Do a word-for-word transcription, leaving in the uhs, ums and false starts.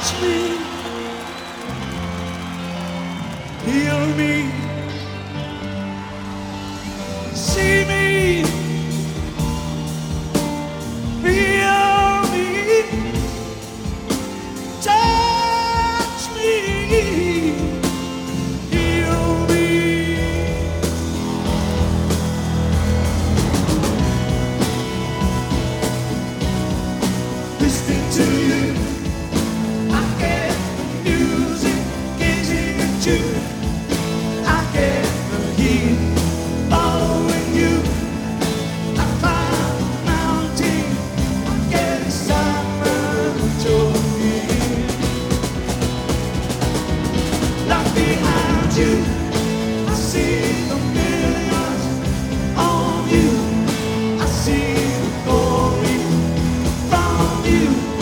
touch me, heal me, see me, feel me, touch me, heal me. Listening to you, I get the music, gazing at you. I get the heat, following you. I climb the mountain, I get excitement with your feet. Look behind you, I see the millions on you. I see the glory from you.